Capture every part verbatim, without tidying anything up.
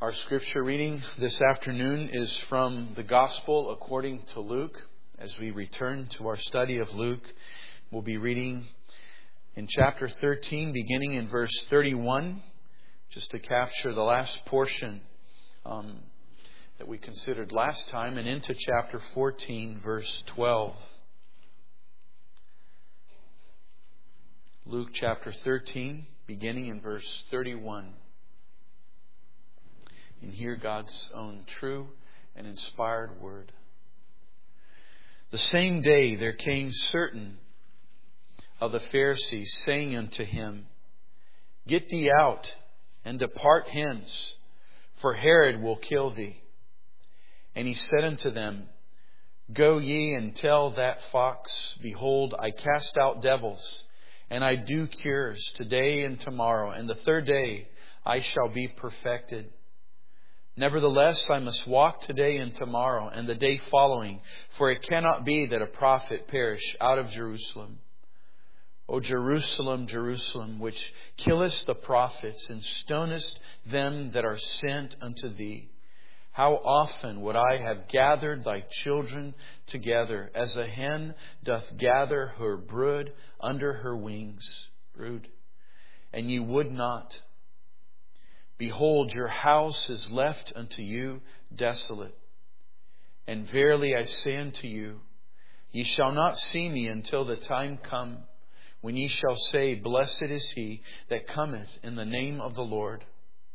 Our scripture reading this afternoon is from the Gospel according to Luke. As we return to our study of Luke, we'll be reading in chapter thirteen, beginning in verse thirty-one, just to capture the last portion um, that we considered last time, and into chapter fourteen, verse twelve. Luke chapter thirteen, beginning in verse thirty-one. And hear God's own true and inspired word. The same day there came certain of the Pharisees, saying unto him, Get thee out, and depart hence, for Herod will kill thee. And he said unto them, Go ye and tell that fox, Behold, I cast out devils, and I do cures today and tomorrow, and the third day I shall be perfected. Nevertheless, I must walk today and tomorrow and the day following, for it cannot be that a prophet perish out of Jerusalem. O Jerusalem, Jerusalem, which killest the prophets and stonest them that are sent unto thee, how often would I have gathered thy children together, as a hen doth gather her brood under her wings, brood, and ye would not. Behold, your house is left unto you desolate. And verily I say unto you, ye shall not see me until the time come when ye shall say, Blessed is he that cometh in the name of the Lord.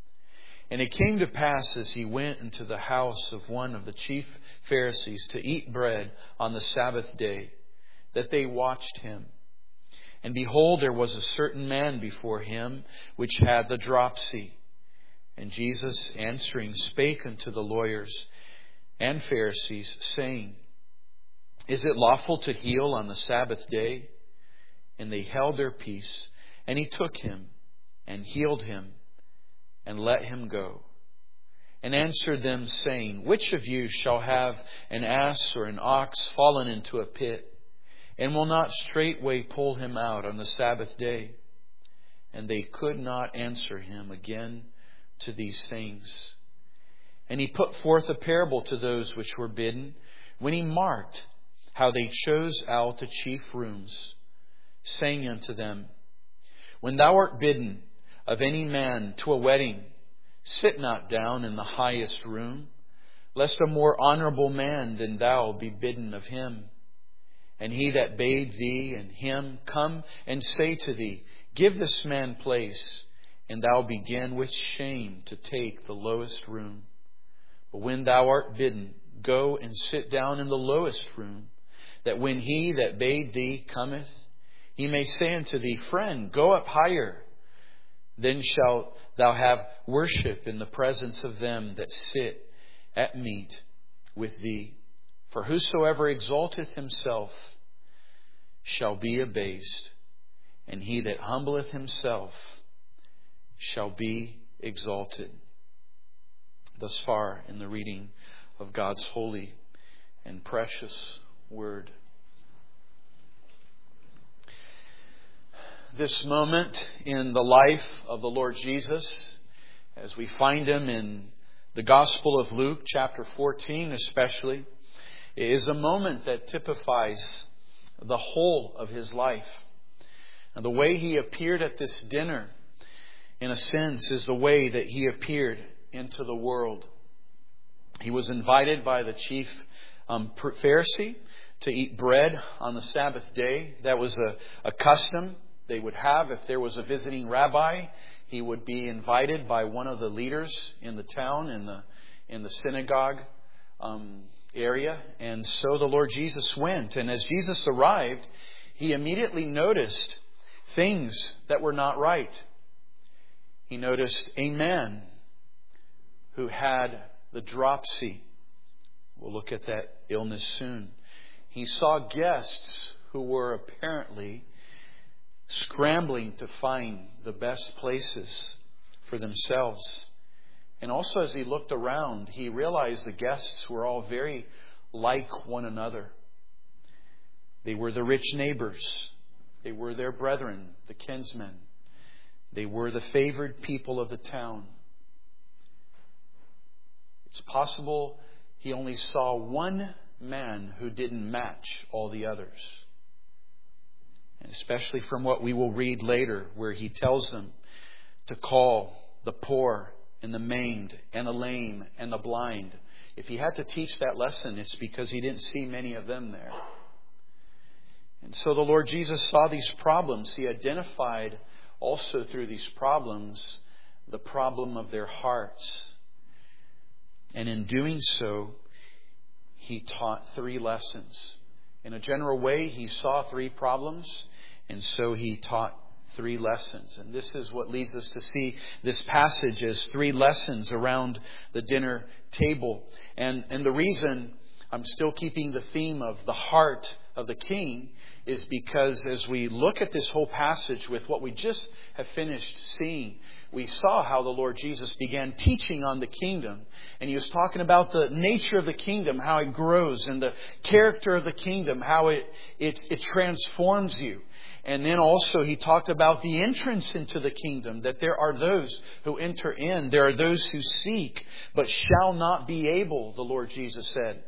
And it came to pass, as he went into the house of one of the chief Pharisees to eat bread on the Sabbath day, that they watched him. And behold, there was a certain man before him which had the dropsy. And Jesus answering spake unto the lawyers and Pharisees, saying, Is it lawful to heal on the Sabbath day? And they held their peace. And he took him and healed him and let him go. And answered them, saying, Which of you shall have an ass or an ox fallen into a pit, and will not straightway pull him out on the Sabbath day? And they could not answer him again to these things. And he put forth a parable to those which were bidden, when he marked how they chose out the chief rooms, saying unto them, When thou art bidden of any man to a wedding, sit not down in the highest room, lest a more honorable man than thou be bidden of him. And he that bade thee and him come and say to thee, Give this man place, and thou begin with shame to take the lowest room. But when thou art bidden, go and sit down in the lowest room, that when he that bade thee cometh, he may say unto thee, Friend, go up higher. Then shalt thou have worship in the presence of them that sit at meat with thee. For whosoever exalteth himself shall be abased, and he that humbleth himself shall be exalted. Thus far in the reading of God's holy and precious word. This moment in the life of the Lord Jesus, as we find him in the Gospel of Luke, chapter fourteen especially, is a moment that typifies the whole of his life. And the way he appeared at this dinner, in a sense, is the way that he appeared into the world. He was invited by the chief um, Pharisee to eat bread on the Sabbath day. That was a, a custom they would have. If there was a visiting rabbi, he would be invited by one of the leaders in the town, in the in the synagogue um, area. And so the Lord Jesus went. And as Jesus arrived, he immediately noticed things that were not right. He noticed a man who had the dropsy. We'll look at that illness soon. He saw guests who were apparently scrambling to find the best places for themselves. And also as he looked around, he realized the guests were all very like one another. They were the rich neighbors. They were their brethren, the kinsmen. They were the favored people of the town. It's possible he only saw one man who didn't match all the others. And especially from what we will read later, where he tells them to call the poor and the maimed and the lame and the blind. If he had to teach that lesson, it's because he didn't see many of them there. And so the Lord Jesus saw these problems. He identified also through these problems the problem of their hearts. And in doing so, he taught three lessons. In a general way, he saw three problems, and so he taught three lessons. And this is what leads us to see this passage as three lessons around the dinner table. And, and the reason I'm still keeping the theme of the heart of the king is because as we look at this whole passage with what we just have finished seeing, we saw how the Lord Jesus began teaching on the kingdom. And He was talking about the nature of the kingdom, how it grows, and the character of the kingdom, how it, it, it transforms you. And then also He talked about the entrance into the kingdom, that there are those who enter in. There are those who seek, but shall not be able, the Lord Jesus said.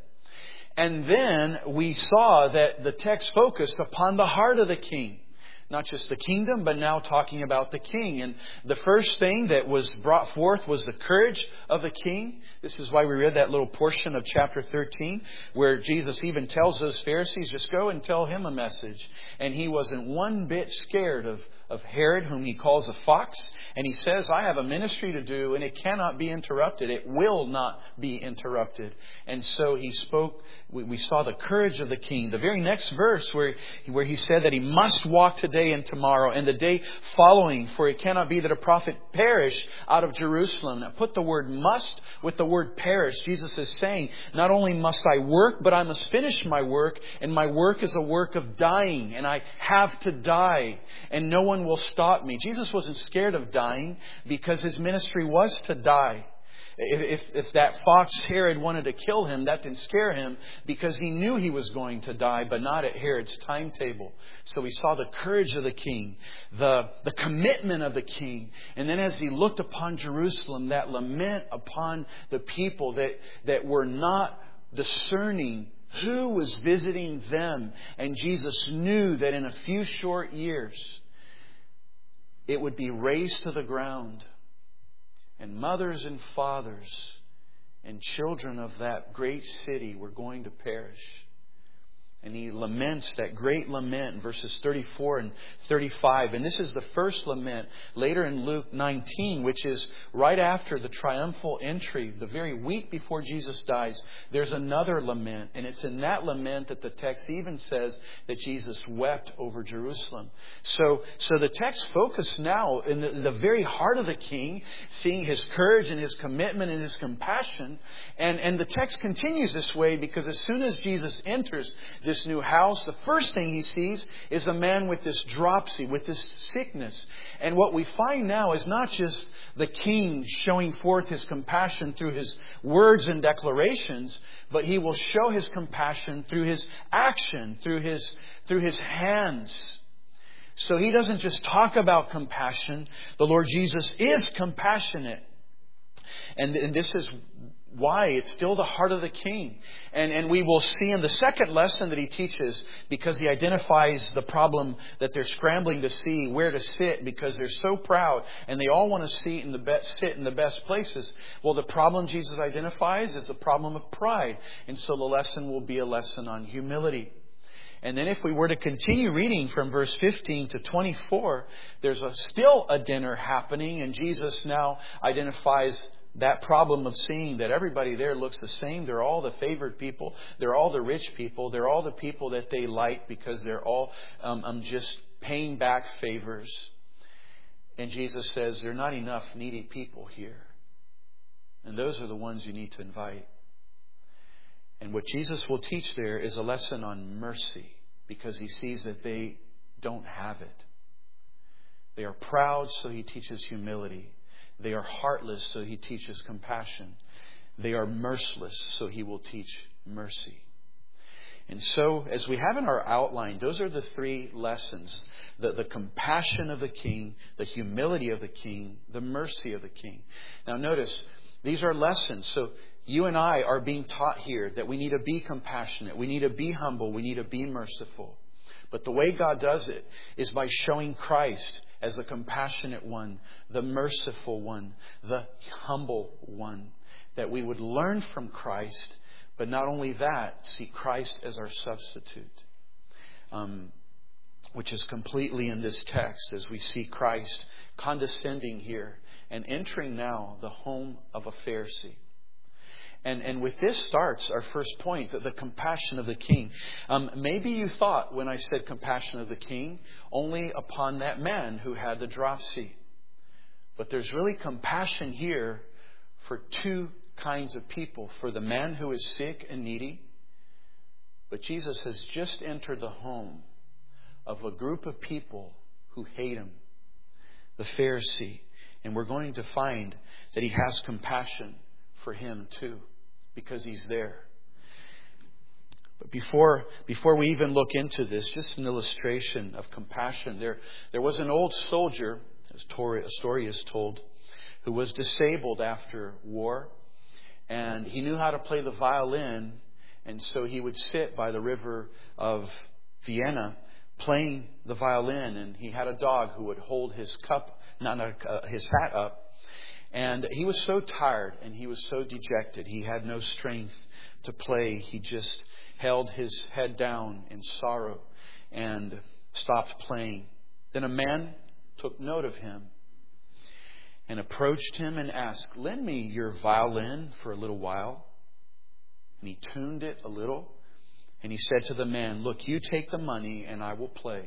And then we saw that the text focused upon the heart of the king. Not just the kingdom, but now talking about the king. And the first thing that was brought forth was the courage of the king. This is why we read that little portion of chapter thirteen, where Jesus even tells those Pharisees, just go and tell him a message. And he wasn't one bit scared of, of Herod, whom he calls a fox. And he says, I have a ministry to do, and it cannot be interrupted. It will not be interrupted. And so he spoke, we, we saw the courage of the king. The very next verse where, where he said that he must walk today and tomorrow and the day following, for it cannot be that a prophet perish out of Jerusalem. Now put the word must with the word perish. Jesus is saying, not only must I work, but I must finish my work. And my work is a work of dying. And I have to die. And no one will stop me. Jesus wasn't scared of dying because His ministry was to die. If, if, if that fox Herod wanted to kill Him, that didn't scare Him because He knew He was going to die, but not at Herod's timetable. So we saw the courage of the king, the, the commitment of the king. And then as He looked upon Jerusalem, that lament upon the people that, that were not discerning who was visiting them. And Jesus knew that in a few short years, it would be razed to the ground. And mothers and fathers and children of that great city were going to perish. And He laments that great lament in verses thirty-four and thirty-five. And this is the first lament later in Luke nineteen, which is right after the triumphal entry, the very week before Jesus dies. There's another lament. And it's in that lament that the text even says that Jesus wept over Jerusalem. So, so the text focused now in the, the very heart of the king, seeing His courage and His commitment and His compassion. And, and the text continues this way because as soon as Jesus enters this new house, the first thing He sees is a man with this dropsy, with this sickness. And what we find now is not just the king showing forth His compassion through His words and declarations, but He will show His compassion through His action, through His, through His hands. So He doesn't just talk about compassion. The Lord Jesus is compassionate. And, and this is why it's still the heart of the king. And, and we will see in the second lesson that He teaches, because He identifies the problem that they're scrambling to see where to sit because they're so proud and they all want to sit in the best, sit in the best places. Well, the problem Jesus identifies is the problem of pride. And so the lesson will be a lesson on humility. And then if we were to continue reading from verse fifteen to twenty-four, there's a, still a dinner happening, and Jesus now identifies that problem of seeing that everybody there looks the same. They're all the favored people. They're all the rich people. They're all the people that they like because they're all um, um, just paying back favors. And Jesus says there are not enough needy people here. And those are the ones you need to invite. And what Jesus will teach there is a lesson on mercy because He sees that they don't have it. They are proud, so He teaches humility. They are heartless, so He teaches compassion. They are merciless, so He will teach mercy. And so, as we have in our outline, those are the three lessons. The, the compassion of the king, the humility of the king, the mercy of the king. Now notice, these are lessons. So you and I are being taught here that we need to be compassionate. We need to be humble. We need to be merciful. But the way God does it is by showing Christ as the compassionate one, the merciful one, the humble one. That we would learn from Christ, but not only that, see Christ as our substitute. Um, which is completely in this text as we see Christ condescending here and entering now the home of a Pharisee. And and with this starts our first point, that the compassion of the King. Um, maybe you thought when I said compassion of the King only upon that man who had the dropsy. But there's really compassion here for two kinds of people. For the man who is sick and needy. But Jesus has just entered the home of a group of people who hate Him. The Pharisee. And we're going to find that He has compassion for him too, because He's there. But before before we even look into this, just an illustration of compassion. There there was an old soldier, as a story is told, who was disabled after war, and he knew how to play the violin, and so he would sit by the river of Vienna playing the violin, and he had a dog who would hold his cup, not uh, his hat up. And he was so tired and he was so dejected. He had no strength to play. He just held his head down in sorrow and stopped playing. Then a man took note of him and approached him and asked, "Lend me your violin for a little while." And he tuned it a little. And he said to the man, "Look, you take the money and I will play."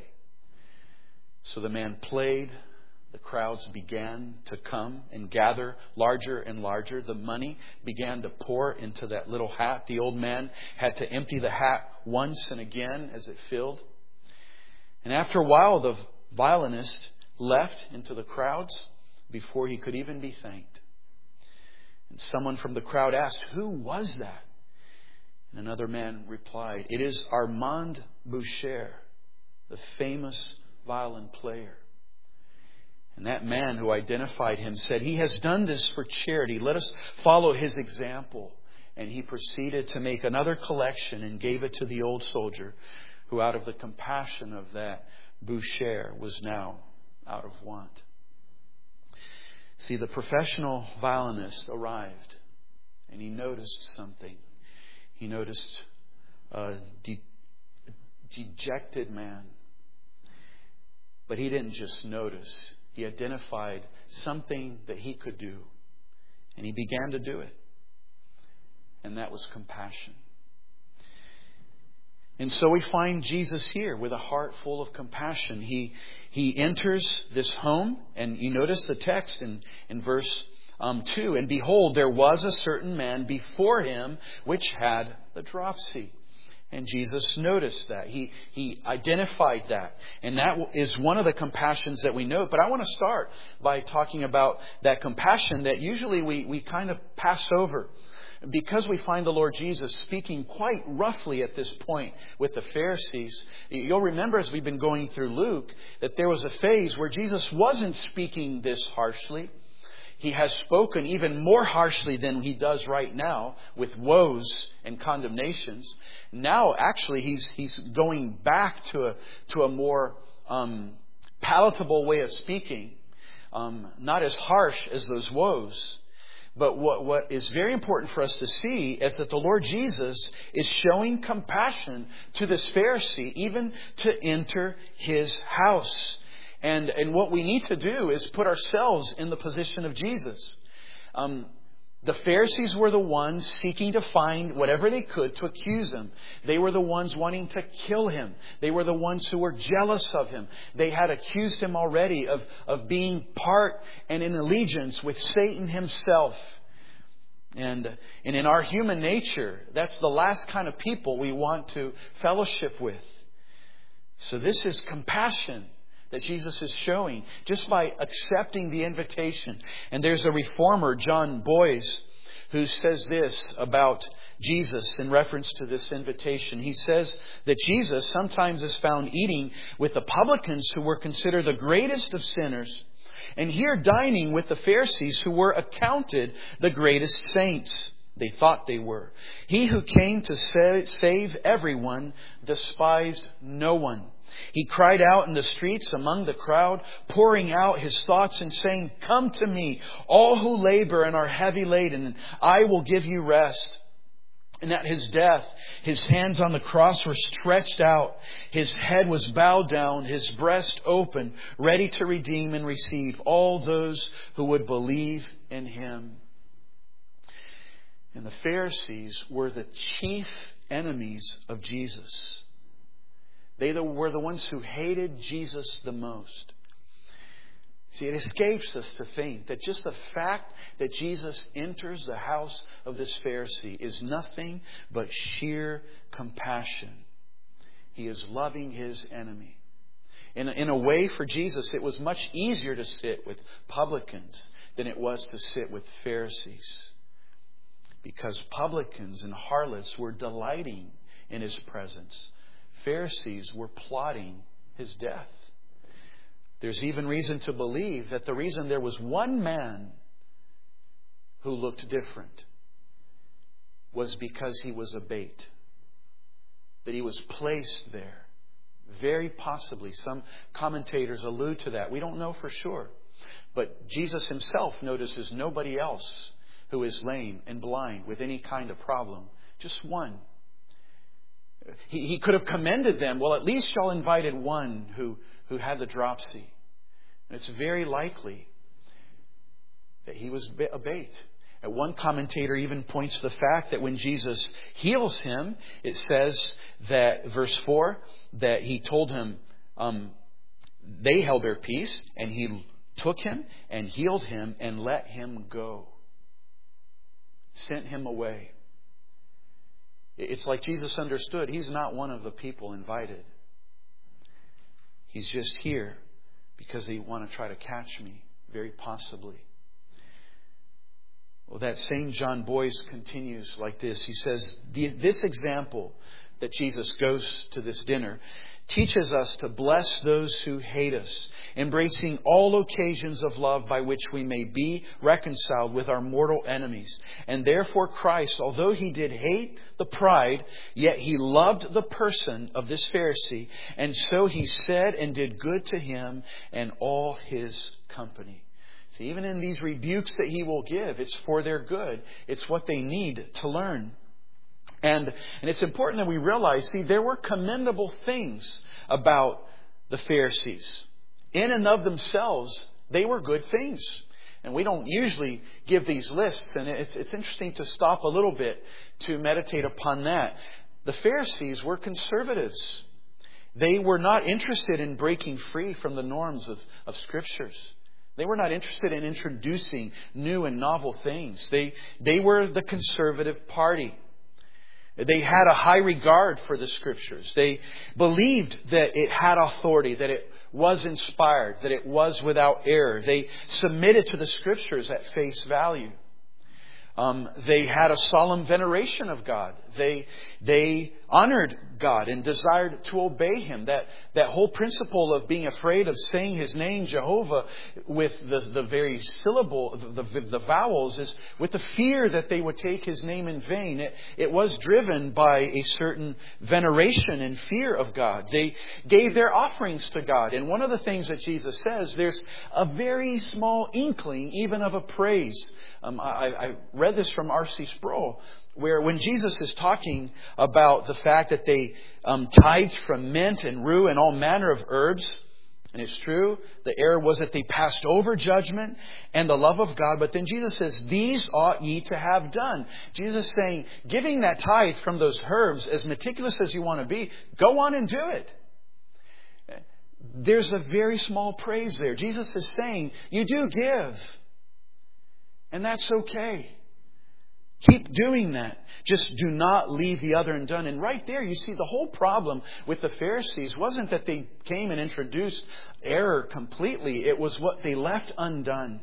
So the man played. The crowds began to come and gather larger and larger. The money began to pour into that little hat. The old man had to empty the hat once and again as it filled. And after a while, the violinist left into the crowds before he could even be thanked. And someone from the crowd asked, "Who was that?" And another man replied, "It is Armand Boucher, the famous violin player." And that man who identified him said, "He has done this for charity. Let us follow his example." And he proceeded to make another collection and gave it to the old soldier, who out of the compassion of that Boucher was now out of want. See, the professional violinist arrived and he noticed something. He noticed a de- dejected man. But he didn't just notice. He identified something that he could do. And he began to do it. And that was compassion. And so we find Jesus here with a heart full of compassion. He he enters this home. And you notice the text in, in verse um, two. "And behold, there was a certain man before him which had the dropsy." And Jesus noticed that. He he identified that. And that is one of the compassions that we note. But I want to start by talking about that compassion that usually we, we kind of pass over. Because we find the Lord Jesus speaking quite roughly at this point with the Pharisees. You'll remember as we've been going through Luke that there was a phase where Jesus wasn't speaking this harshly. He has spoken even more harshly than he does right now with woes and condemnations. Now, actually, he's he's going back to a to a more um, palatable way of speaking, um, not as harsh as those woes. But what what is very important for us to see is that the Lord Jesus is showing compassion to this Pharisee, even to enter his house. And and what we need to do is put ourselves in the position of Jesus. Um, the Pharisees were the ones seeking to find whatever they could to accuse Him. They were the ones wanting to kill Him. They were the ones who were jealous of Him. They had accused Him already of, of being part and in allegiance with Satan himself. And, and in our human nature, that's the last kind of people we want to fellowship with. So this is compassion that Jesus is showing just by accepting the invitation. And there's a reformer, John Boyce, who says this about Jesus in reference to this invitation. He says that Jesus sometimes is found eating with the publicans who were considered the greatest of sinners, and here dining with the Pharisees who were accounted the greatest saints. They thought they were. He who came to save everyone despised no one. He cried out in the streets among the crowd, pouring out His thoughts and saying, "Come to me, all who labor and are heavy laden, and I will give you rest." And at His death, His hands on the cross were stretched out. His head was bowed down, His breast open, ready to redeem and receive all those who would believe in Him. And the Pharisees were the chief enemies of Jesus. They were the ones who hated Jesus the most. See, it escapes us to think that just the fact that Jesus enters the house of this Pharisee is nothing but sheer compassion. He is loving his enemy. In a, in a way, for Jesus, it was much easier to sit with publicans than it was to sit with Pharisees. Because publicans and harlots were delighting in His presence. Pharisees were plotting His death. There's even reason to believe that the reason there was one man who looked different was because he was a bait. That he was placed there. Very possibly. Some commentators allude to that. We don't know for sure. But Jesus Himself notices nobody else who is lame and blind with any kind of problem. Just one. He, he could have commended them. Well, at least y'all invited one who, who had the dropsy. And it's very likely that he was a bait. And one commentator even points to the fact that when Jesus heals him, it says that, verse four, that He told him, um, they held their peace, and He took him and healed him and let him go. Sent him away. It's like Jesus understood He's not one of the people invited. He's just here because they want to try to catch me, very possibly. Well, that same John Boyce continues like this. He says, this example that Jesus goes to this dinner teaches us to bless those who hate us, embracing all occasions of love by which we may be reconciled with our mortal enemies. And therefore Christ, although He did hate the pride, yet He loved the person of this Pharisee, and so He said and did good to him and all his company. See, even in these rebukes that He will give, it's for their good. It's what they need to learn. And, and it's important that we realize, see, there were commendable things about the Pharisees. In and of themselves, they were good things. And we don't usually give these lists. And it's, it's interesting to stop a little bit to meditate upon that. The Pharisees were conservatives. They were not interested in breaking free from the norms of, of Scriptures. They were not interested in introducing new and novel things. They, they were the conservative party. They had a high regard for the Scriptures. They believed that it had authority, that it was inspired, that it was without error. They submitted to the Scriptures at face value. Um, they had a solemn veneration of God. They they honored God and desired to obey Him. That that whole principle of being afraid of saying His name, Jehovah, with the, the very syllable, the, the, the vowels, is with the fear that they would take His name in vain. It, it was driven by a certain veneration and fear of God. They gave their offerings to God. And one of the things that Jesus says, there's a very small inkling even of a praise. Um, I, I read this from R C Sproul, where when Jesus is talking about the fact that they um, tithed from mint and rue and all manner of herbs, and it's true, the error was that they passed over judgment and the love of God. But then Jesus says, these ought ye to have done. Jesus is saying, giving that tithe from those herbs, as meticulous as you want to be, go on and do it. There's a very small praise there. Jesus is saying, you do give. And that's okay. Keep doing that. Just do not leave the other undone. And right there, you see the whole problem with the Pharisees wasn't that they came and introduced error completely. It was what they left undone.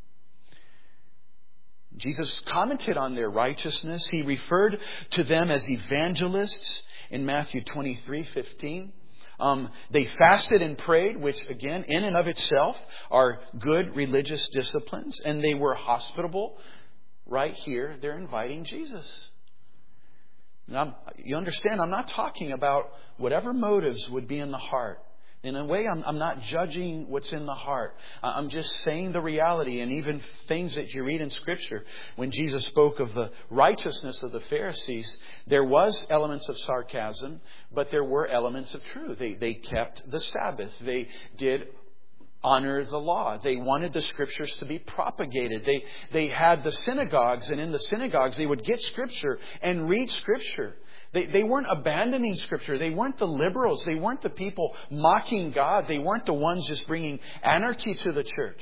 Jesus commented on their righteousness. He referred to them as evangelists in Matthew twenty-three fifteen. Um, they fasted and prayed, which again, in and of itself, are good religious disciplines. And they were hospitable right here, they're inviting Jesus. Now, you understand, I'm not talking about whatever motives would be in the heart. In a way, I'm, I'm not judging what's in the heart. I'm just saying the reality, and even things that you read in Scripture. When Jesus spoke of the righteousness of the Pharisees, there was elements of sarcasm, but there were elements of truth. They, they kept the Sabbath. They did honor the law. They wanted the Scriptures to be propagated. They, they had the synagogues, and in the synagogues they would get Scripture and read Scripture. They, they weren't abandoning Scripture. They weren't the liberals. They weren't the people mocking God. They weren't the ones just bringing anarchy to the church.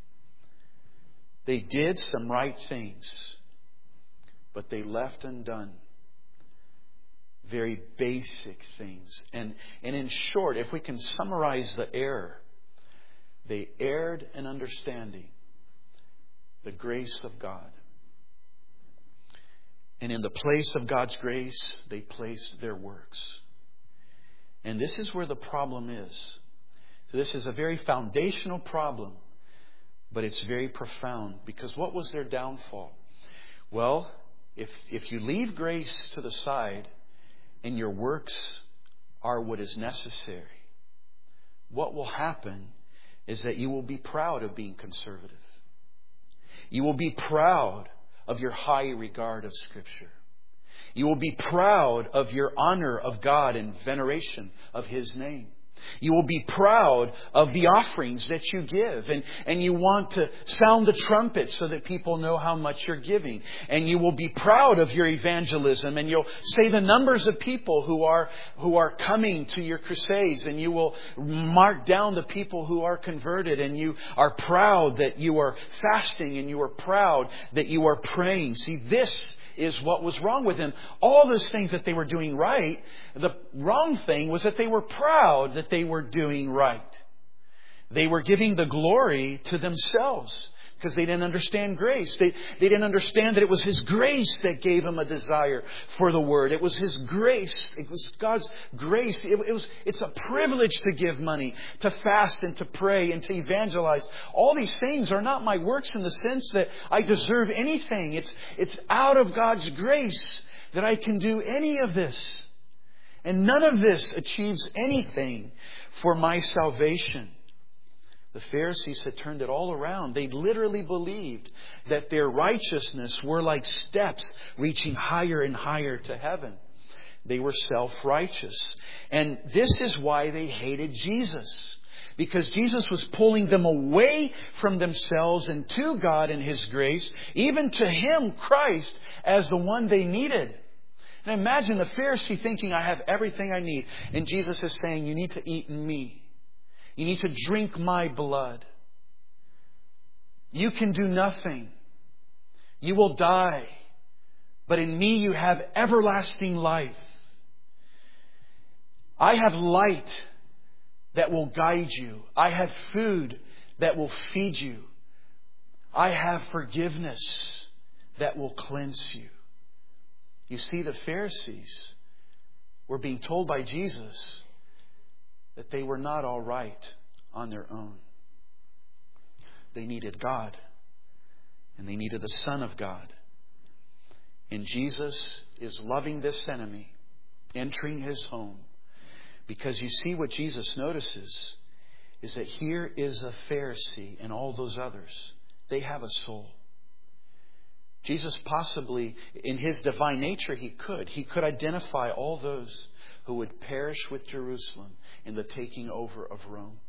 They did some right things, but they left undone very basic things. And, and in short, if we can summarize the error, they erred in understanding the grace of God. And in the place of God's grace, they placed their works. And this is where the problem is. So this is a very foundational problem, but it's very profound. Because what was their downfall? Well, if, if you leave grace to the side and your works are what is necessary, what will happen is that you will be proud of being conservative. You will be proud of your high regard of Scripture. You will be proud of your honor of God and veneration of His name. You will be proud of the offerings that you give. And, and you want to sound the trumpet so that people know how much you're giving. And you will be proud of your evangelism. And you'll say the numbers of people who are, who are coming to your crusades. And you will mark down the people who are converted. And you are proud that you are fasting. And you are proud that you are praying. See, this is what was wrong with them. All those things that they were doing right, the wrong thing was that they were proud that they were doing right. They were giving the glory to themselves because they didn't understand grace. They, they didn't understand that it was His grace that gave them a desire for the Word. It was His grace. It was God's grace. It, it was, it's a privilege to give money, to fast and to pray and to evangelize. All these things are not my works in the sense that I deserve anything. It's, it's out of God's grace that I can do any of this. And none of this achieves anything for my salvation. The Pharisees had turned it all around. They literally believed that their righteousness were like steps reaching higher and higher to heaven. They were self-righteous. And this is why they hated Jesus. Because Jesus was pulling them away from themselves and to God and His grace, even to Him, Christ, as the one they needed. And imagine the Pharisee thinking, I have everything I need. And Jesus is saying, you need to eat in me. You need to drink my blood. You can do nothing. You will die. But in me you have everlasting life. I have light that will guide you. I have food that will feed you. I have forgiveness that will cleanse you. You see, the Pharisees were being told by Jesus that they were not all right on their own. They needed God. And they needed the Son of God. And Jesus is loving this enemy, entering his home. Because you see, what Jesus notices is that here is a Pharisee and all those others. They have a soul. Jesus possibly, in His divine nature, He could. He could identify all those who would perish with Jerusalem in the taking over of Rome.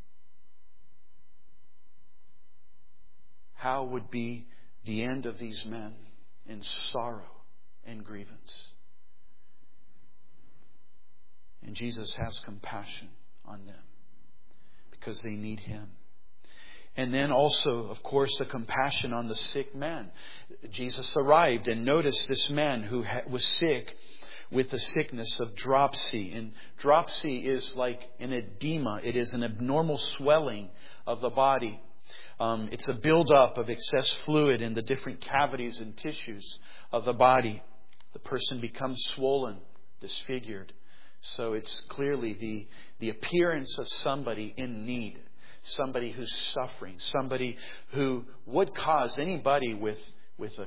How would be the end of these men in sorrow and grievance? And Jesus has compassion on them because they need Him. And then also, of course, the compassion on the sick man. Jesus arrived and noticed this man who was sick with the sickness of dropsy. And dropsy is like an edema. It is an abnormal swelling of the body. Um, it's a buildup of excess fluid in the different cavities and tissues of the body. The person becomes swollen, disfigured. So it's clearly the, the appearance of somebody in need. Somebody who's suffering. Somebody who would cause anybody with, with a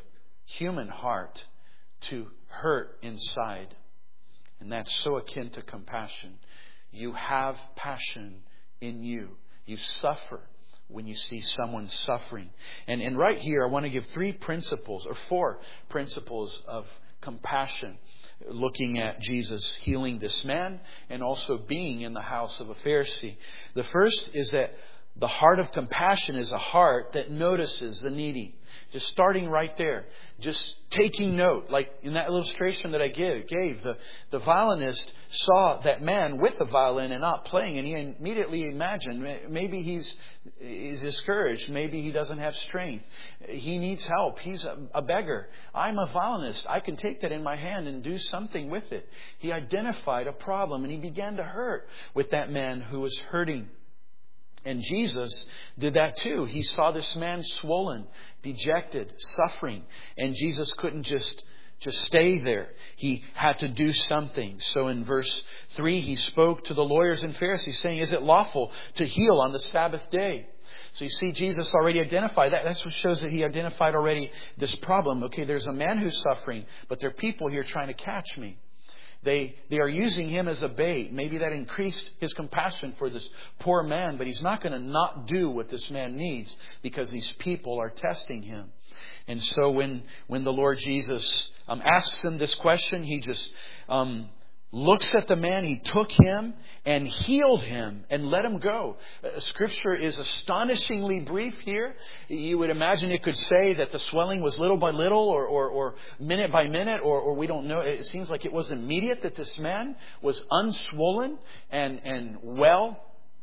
human heart to hurt inside. And that's so akin to compassion. You have passion in you. You suffer when you see someone suffering. And, and right here, I want to give three principles, or four principles of compassion, looking at Jesus healing this man and also being in the house of a Pharisee. The first is that the heart of compassion is a heart that notices the needy. Just starting right there. Just taking note. Like in that illustration that I gave, gave the, the violinist saw that man with the violin and not playing, and he immediately imagined maybe he's, he's discouraged. Maybe he doesn't have strength. He needs help. He's a, a beggar. I'm a violinist. I can take that in my hand and do something with it. He identified a problem, and he began to hurt with that man who was hurting. And Jesus did that too. He saw this man swollen, dejected, suffering. And Jesus couldn't just, just stay there. He had to do something. So in verse three, He spoke to the lawyers and Pharisees saying, is it lawful to heal on the Sabbath day? So you see, Jesus already identified that. That's what shows that He identified already this problem. Okay, there's a man who's suffering, but there are people here trying to catch me. They they are using Him as a bait. Maybe that increased His compassion for this poor man, but He's not going to not do what this man needs because these people are testing Him. And so when, when the Lord Jesus um, asks him this question, He just um, looks at the man. He took him and healed him and let him go. Uh, scripture is astonishingly brief here. You would imagine it could say that the swelling was little by little or, or, or minute by minute, or, or we don't know. It seems like it was immediate that this man was unswollen and, and well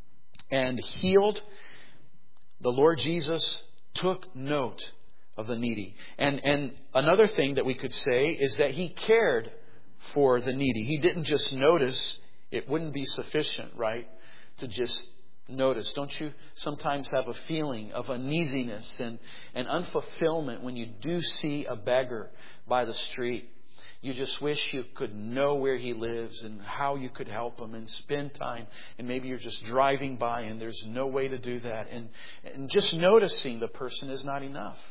and healed. The Lord Jesus took note of the needy. And, and another thing that we could say is that He cared for the needy. He didn't just notice. It wouldn't be sufficient, right, to just notice. Don't you sometimes have a feeling of uneasiness and, and unfulfillment when you do see a beggar by the street? You just wish you could know where he lives and how you could help him and spend time. And maybe you're just driving by and there's no way to do that. And, and just noticing the person is not enough.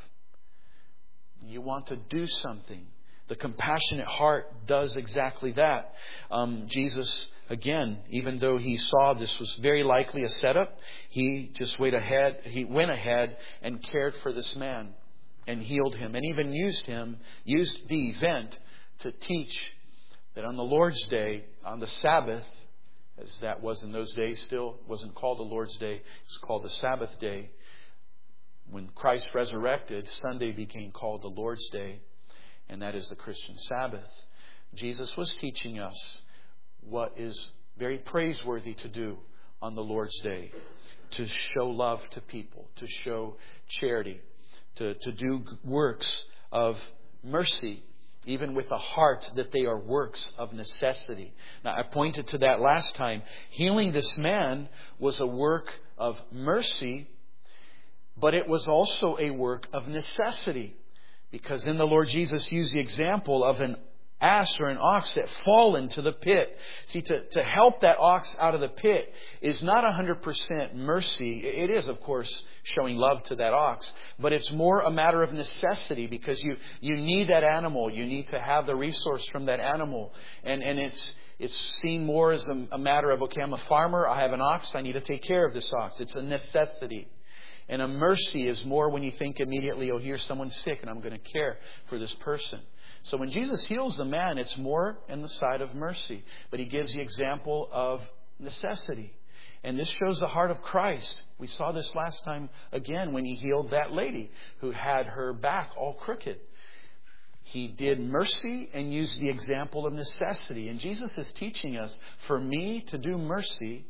You want to do something. The compassionate heart does exactly that. Um, Jesus, again, even though He saw this was very likely a setup, He just went ahead. He went ahead and cared for this man and healed him, and even used him, used the event to teach that on the Lord's Day, on the Sabbath, as that was in those days, still wasn't called the Lord's Day, it was called the Sabbath day. When Christ resurrected, Sunday became called the Lord's Day. And that is the Christian Sabbath. Jesus was teaching us what is very praiseworthy to do on the Lord's Day. To show love to people. To show charity. To, to do works of mercy. Even with a heart that they are works of necessity. Now, I pointed to that last time. Healing this man was a work of mercy. But it was also a work of necessity. Because then the Lord Jesus used the example of an ass or an ox that fall into the pit. See, to, to help that ox out of the pit is not one hundred percent mercy. It is, of course, showing love to that ox. But it's more a matter of necessity because you, you need that animal. You need to have the resource from that animal. And, and it's it's seen more as a, a matter of, okay, I'm a farmer. I have an ox. I need to take care of this ox. It's a necessity. And a mercy is more when you think immediately, oh, here's someone sick and I'm going to care for this person. So when Jesus heals the man, it's more in the side of mercy. But He gives the example of necessity. And this shows the heart of Christ. We saw this last time again when He healed that lady who had her back all crooked. He did mercy and used the example of necessity. And Jesus is teaching us, for me to do mercy,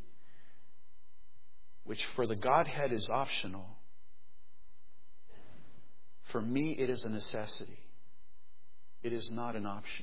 which for the Godhead is optional, for me it is a necessity. It is not an option.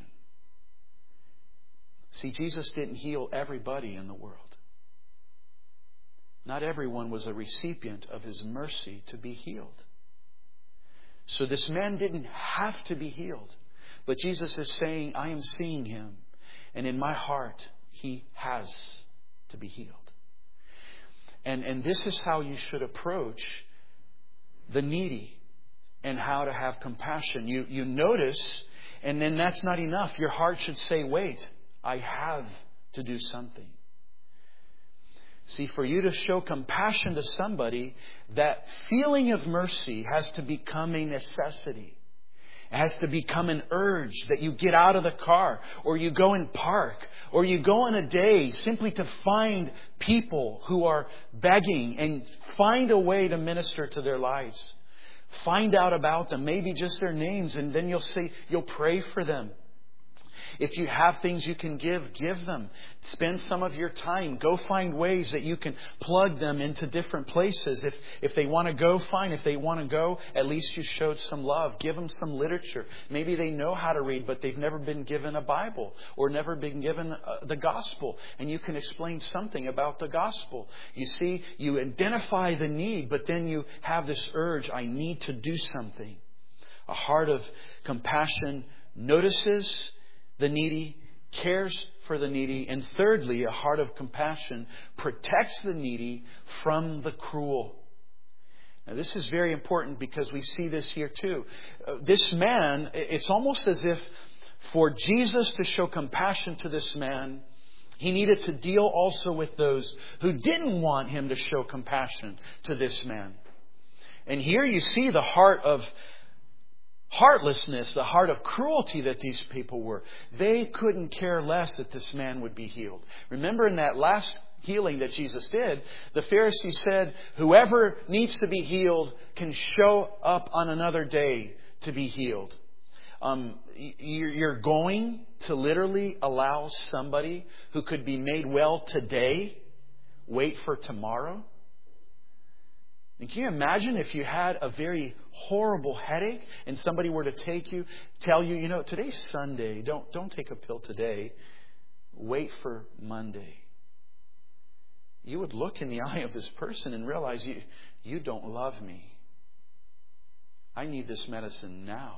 See, Jesus didn't heal everybody in the world. Not everyone was a recipient of His mercy to be healed. So this man didn't have to be healed. But Jesus is saying, I am seeing him. And in my heart, he has to be healed. And, and this is how you should approach the needy and how to have compassion. You, you notice, and then that's not enough. Your heart should say, wait, I have to do something. See, for you to show compassion to somebody, that feeling of mercy has to become a necessity. It has to become an urge that you get out of the car, or you go and park, or you go on a day simply to find people who are begging and find a way to minister to their lives. Find out about them, maybe just their names, and then you'll say, you'll pray for them. If you have things you can give, give them. Spend some of your time. Go find ways that you can plug them into different places. If if they want to go, fine. If they want to go, at least you showed some love. Give them some literature. Maybe they know how to read, but they've never been given a Bible or never been given uh, the gospel. And you can explain something about the gospel. You see, you identify the need, but then you have this urge, I need to do something. A heart of compassion notices the needy, cares for the needy, and thirdly, a heart of compassion protects the needy from the cruel. Now, this is very important because we see this here too. Uh, this man, it's almost as if for Jesus to show compassion to this man, He needed to deal also with those who didn't want Him to show compassion to this man. And here you see the heart of heartlessness, the heart of cruelty that these people were. They couldn't care less that this man would be healed. Remember in that last healing that Jesus did, the Pharisees said, whoever needs to be healed can show up on another day to be healed. Um, you're going to literally allow somebody who could be made well today wait for tomorrow? And can you imagine if you had a very horrible headache and somebody were to take you, tell you, you know, today's Sunday. Don't, don't take a pill today. Wait for Monday. You would look in the eye of this person and realize you, you don't love me. I need this medicine now.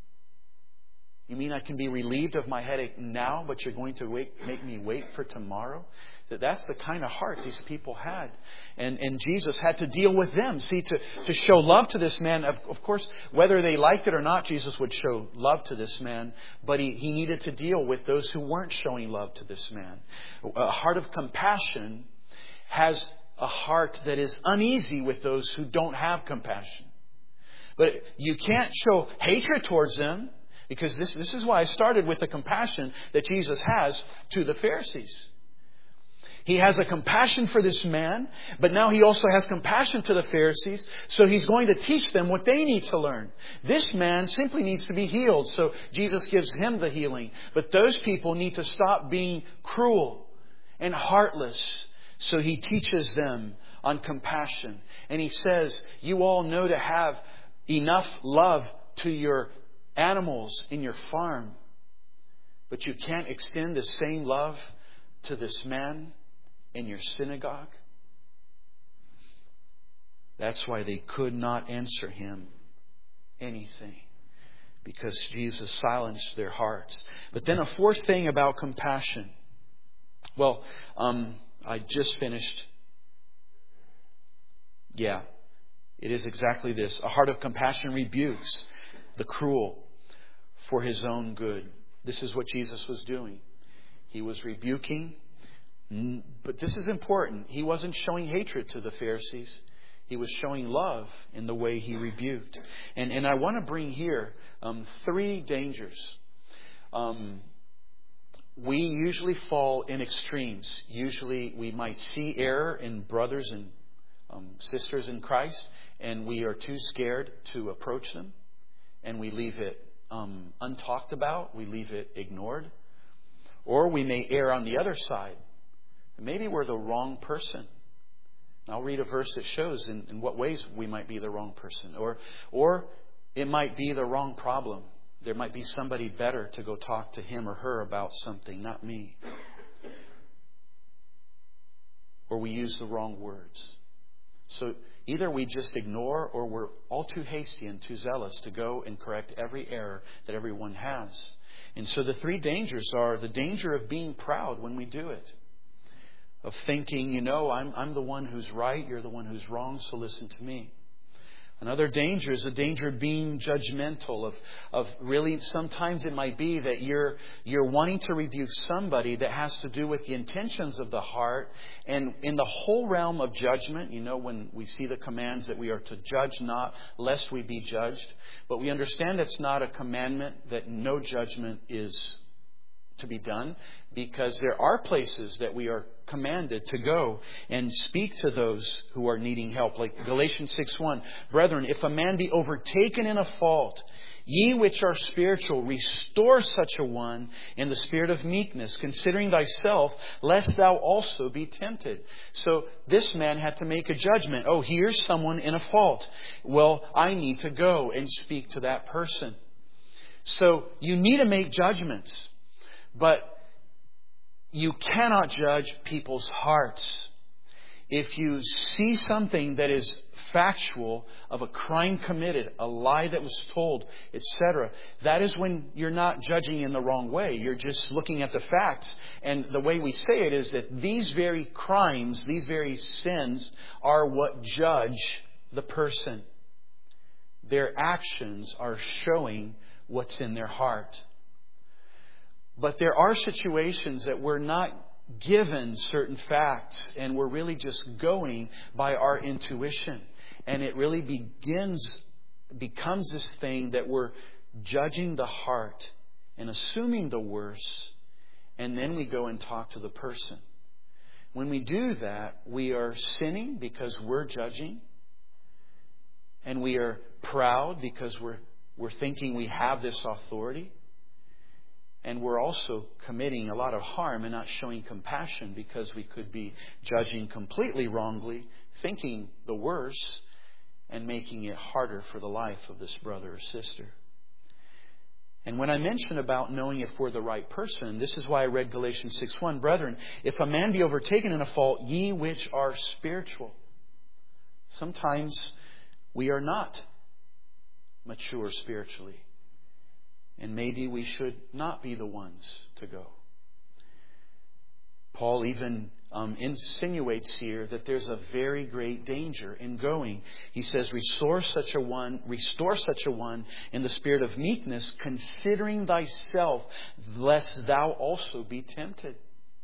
You mean I can be relieved of my headache now, but you're going to wait, make me wait for tomorrow? That's the kind of heart these people had. And, and Jesus had to deal with them. See, to, to show love to this man, of, of course, whether they liked it or not, Jesus would show love to this man. But he, he needed to deal with those who weren't showing love to this man. A heart of compassion has a heart that is uneasy with those who don't have compassion. But you can't show hatred towards them, because this, this is why I started with the compassion that Jesus has to the Pharisees. He has a compassion for this man, but now He also has compassion to the Pharisees, so He's going to teach them what they need to learn. This man simply needs to be healed, so Jesus gives him the healing. But those people need to stop being cruel and heartless, so He teaches them on compassion. And He says, you all know to have enough love to your animals in your farm, but you can't extend the same love to this man in your synagogue. That's why they could not answer Him anything, because Jesus silenced their hearts. But then a fourth thing about compassion. Well, um, I just finished. Yeah, it is exactly this. A heart of compassion rebukes the cruel for His own good. This is what Jesus was doing. He was rebuking. But this is important. He wasn't showing hatred to the Pharisees. He was showing love in the way He rebuked. And, and I want to bring here um, three dangers. Um, we usually fall in extremes. Usually we might see error in brothers and um, sisters in Christ, and we are too scared to approach them. And we leave it um, untalked about. We leave it ignored. Or we may err on the other side. Maybe we're the wrong person. I'll read a verse that shows in, in what ways we might be the wrong person. Or, or it might be the wrong problem. There might be somebody better to go talk to him or her about something, not me. Or we use the wrong words. So either we just ignore, or we're all too hasty and too zealous to go and correct every error that everyone has. And so the three dangers are the danger of being proud when we do it. Of thinking, you know, I'm, I'm the one who's right, you're the one who's wrong, so listen to me. Another danger is the danger of being judgmental, of, of really, sometimes it might be that you're, you're wanting to rebuke somebody that has to do with the intentions of the heart. And in the whole realm of judgment, you know, when we see the commands that we are to judge not, lest we be judged. But we understand it's not a commandment that no judgment is to be done, because there are places that we are commanded to go and speak to those who are needing help. Like Galatians six one, brethren, if a man be overtaken in a fault, ye which are spiritual, restore such a one in the spirit of meekness, considering thyself, lest thou also be tempted. So this man had to make a judgment. Oh, here's someone in a fault. Well, I need to go and speak to that person. So you need to make judgments. But you cannot judge people's hearts. If you see something that is factual of a crime committed, a lie that was told, et cetera, that is when you're not judging in the wrong way. You're just looking at the facts. And the way we say it is that these very crimes, these very sins are what judge the person. Their actions are showing what's in their heart. But there are situations that we're not given certain facts and we're really just going by our intuition. And it really begins, becomes this thing that we're judging the heart and assuming the worst. And then we go and talk to the person. When we do that, we are sinning because we're judging. And we are proud because we're, we're thinking we have this authority. And we're also committing a lot of harm and not showing compassion because we could be judging completely wrongly, thinking the worst, and making it harder for the life of this brother or sister. And when I mention about knowing if we're the right person, this is why I read Galatians six one. Brethren, if a man be overtaken in a fault, ye which are spiritual. Sometimes we are not mature spiritually. And maybe we should not be the ones to go. Paul even um, insinuates here that there's a very great danger in going. He says, restore such a one, restore such a one in the spirit of meekness, considering thyself, lest thou also be tempted.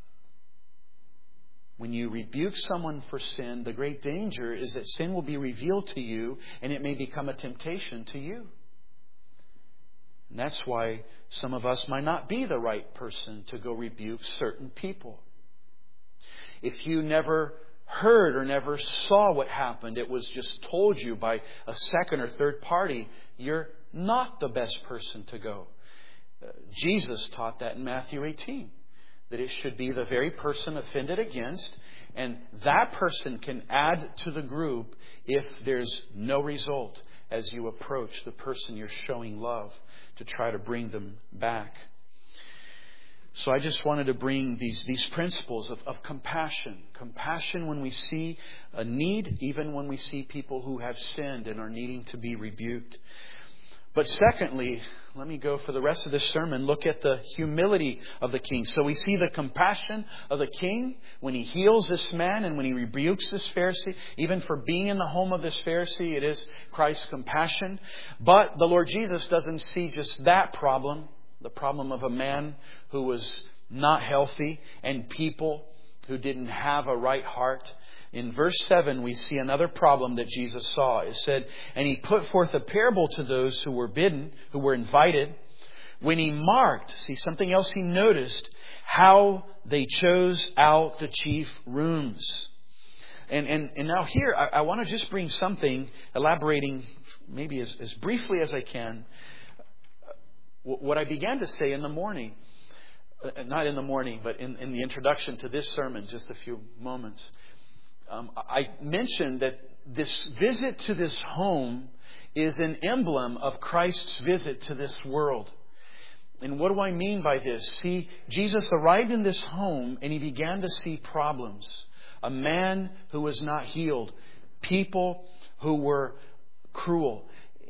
When you rebuke someone for sin, the great danger is that sin will be revealed to you and it may become a temptation to you. And that's why some of us might not be the right person to go rebuke certain people. If you never heard or never saw what happened, it was just told you by a second or third party, you're not the best person to go. Uh, Jesus taught that in Matthew eighteen, that it should be the very person offended against, and that person can add to the group if there's no result as you approach the person you're showing love, to try to bring them back. So I just wanted to bring these, these principles of, of compassion. Compassion when we see a need, even when we see people who have sinned and are needing to be rebuked. But secondly, let me go for the rest of this sermon, look at the humility of the king. So we see the compassion of the king when he heals this man and when he rebukes this Pharisee. Even for being in the home of this Pharisee, it is Christ's compassion. But the Lord Jesus doesn't see just that problem, the problem of a man who was not healthy and people who didn't have a right heart. In verse seven, we see another problem that Jesus saw. It said, and he put forth a parable to those who were bidden, who were invited, when he marked, see something else he noticed, how they chose out the chief rooms. And and, and now here, I, I want to just bring something, elaborating maybe as, as briefly as I can, what I began to say in the morning. Not in the morning, but in, in the introduction to this sermon, just a few moments. Um, I mentioned that this visit to this home is an emblem of Christ's visit to this world. And what do I mean by this? See, Jesus arrived in this home and he began to see problems. A man who was not healed. People who were cruel.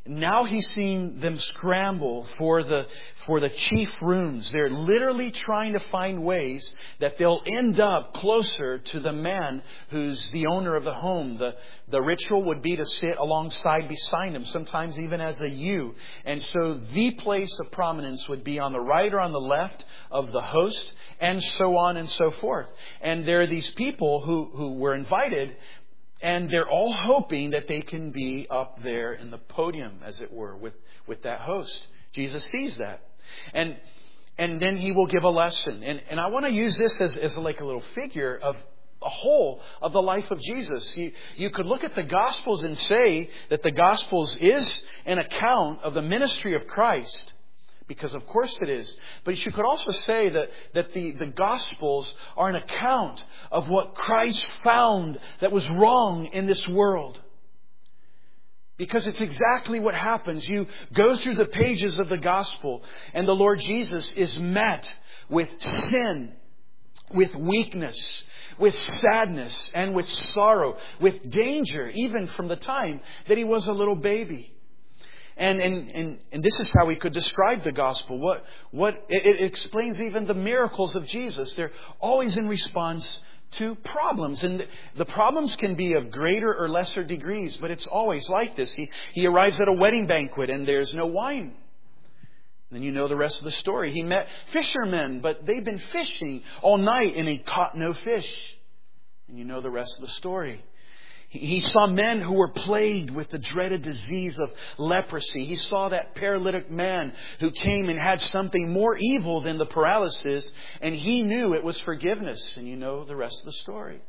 now he's seeing them scramble for the for the chief rooms. They're literally trying to find ways that they'll end up closer to the man who's the owner of the home. The, the ritual would be to sit alongside beside him, sometimes even as a U. And so the place of prominence would be on the right or on the left of the host, and so on and so forth. And there are these people who, who were invited, and they're all hoping that they can be up there in the podium, as it were, with, with that host. Jesus sees that. And and then he will give a lesson. And, and I want to use this as, as like a little figure of a whole of the life of Jesus. You, you could look at the Gospels and say that the Gospels is an account of the ministry of Christ. Because of course it is. But you could also say that, that the, the Gospels are an account of what Christ found that was wrong in this world. Because it's exactly what happens. You go through the pages of the Gospel and the Lord Jesus is met with sin, with weakness, with sadness, and with sorrow, with danger, even from the time that He was a little baby. And, and, and, and this is how we could describe the gospel. What, what, it, it explains even the miracles of Jesus. They're always in response to problems. And the problems can be of greater or lesser degrees, but it's always like this. He, he arrives at a wedding banquet and there's no wine. Then you know the rest of the story. He met fishermen, but they've been fishing all night and he caught no fish. And you know the rest of the story. He saw men who were plagued with the dreaded disease of leprosy. He saw that paralytic man who came and had something more evil than the paralysis. And he knew it was forgiveness. And you know the rest of the story.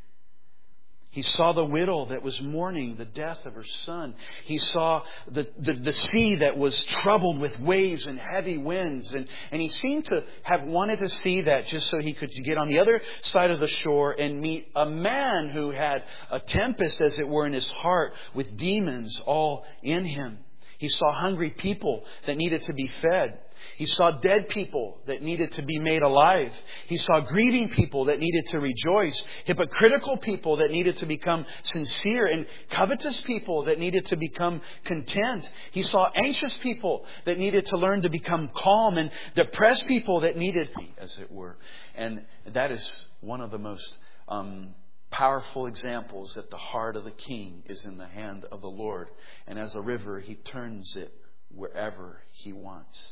He saw the widow that was mourning the death of her son. He saw the, the, the sea that was troubled with waves and heavy winds. And, and he seemed to have wanted to see that just so he could get on the other side of the shore and meet a man who had a tempest, as it were, in his heart with demons all in him. He saw hungry people that needed to be fed. He saw dead people that needed to be made alive. He saw grieving people that needed to rejoice. Hypocritical people that needed to become sincere. And covetous people that needed to become content. He saw anxious people that needed to learn to become calm. And depressed people that needed, as it were. And that is one of the most um, powerful examples that the heart of the king is in the hand of the Lord. And as a river, He turns it wherever He wants.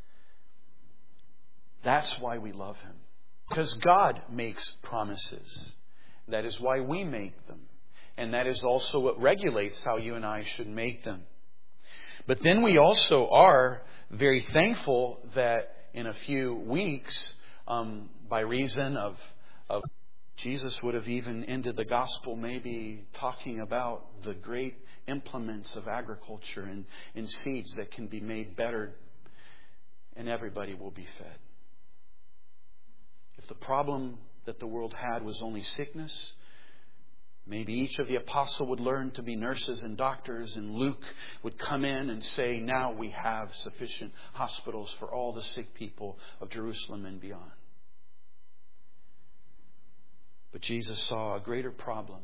That's why we love Him. Because God makes promises. That is why we make them. And that is also what regulates how you and I should make them. But then we also are very thankful that in a few weeks, um, by reason of, of Jesus would have even ended the gospel maybe talking about the great implements of agriculture and, and seeds that can be made better, and everybody will be fed. If the problem that the world had was only sickness, maybe each of the apostles would learn to be nurses and doctors, and Luke would come in and say, now we have sufficient hospitals for all the sick people of Jerusalem and beyond. But Jesus saw a greater problem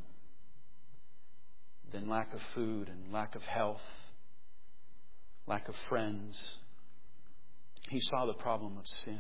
than lack of food and lack of health, lack of friends. He saw the problem of sin.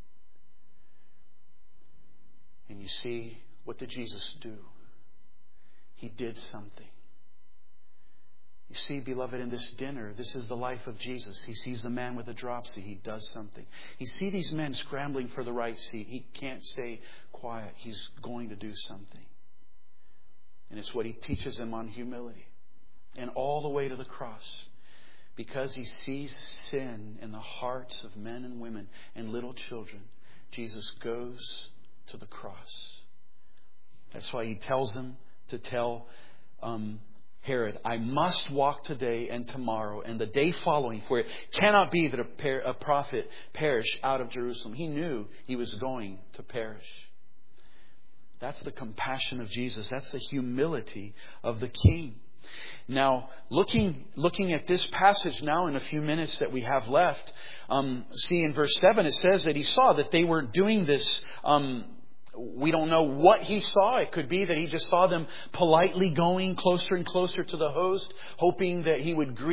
And you see, what did Jesus do? He did something. You see, beloved, in this dinner, this is the life of Jesus. He sees the man with the dropsy. He does something. He sees these men scrambling for the right seat. He can't stay quiet. He's going to do something. And it's what He teaches them on humility. And all the way to the cross. Because He sees sin in the hearts of men and women and little children, Jesus goes to the cross. That's why He tells them to tell um, Herod, I must walk today and tomorrow and the day following, for it cannot be that a, per- a prophet perish out of Jerusalem. He knew he was going to perish. That's the compassion of Jesus. That's the humility of the King. Now, looking looking at this passage now in a few minutes that we have left, um, see in verse seven it says that He saw that they were doing this. Um, we don't know what He saw. It could be that He just saw them politely going closer and closer to the host, hoping that He would greet